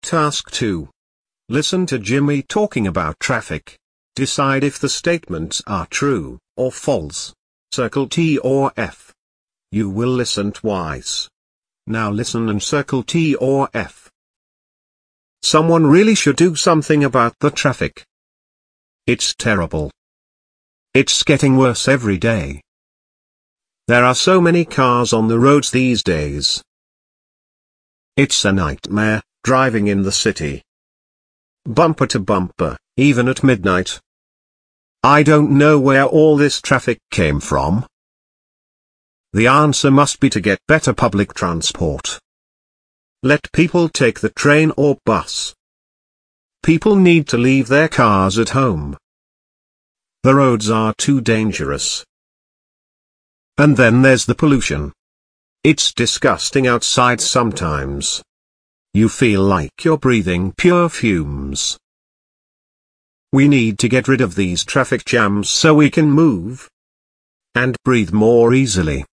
Task 2. Listen to Jimmy talking about traffic. Decide if the statements are true or false. Circle T or F. You will listen twice. Now listen and circle T or F. Someone really should do something about the traffic. It's terrible. It's getting worse every day. There are so many cars on the roads these days. It's a nightmare, driving in the city. Bumper to bumper, even at midnight. I don't know where all this traffic came from. The answer must be to get better public transport. Let people take the train or bus. People need to leave their cars at home. The roads are too dangerous. And then there's the pollution. It's disgusting outside sometimes. You feel like you're breathing pure fumes. We need to get rid of these traffic jams so we can move and breathe more easily.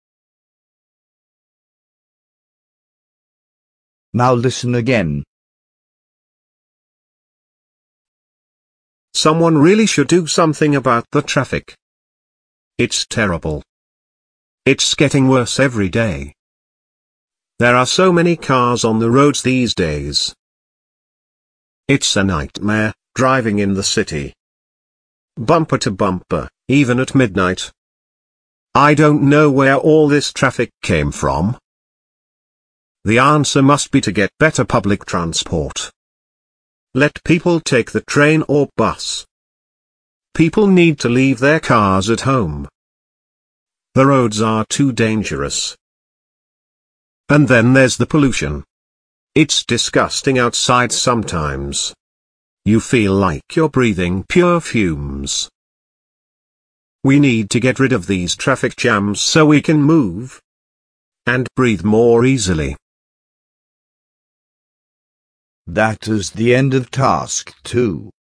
Now listen again. Someone really should do something about the traffic. It's terrible. It's getting worse every day. There are so many cars on the roads these days. It's a nightmare, driving in the city. Bumper to bumper, even at midnight. I don't know where all this traffic came from. The answer must be to get better public transport. Let people take the train or bus. People need to leave their cars at home. The roads are too dangerous. And then there's the pollution. It's disgusting outside sometimes. You feel like you're breathing pure fumes. We need to get rid of these traffic jams so we can move and breathe more easily. That is the end of task 2.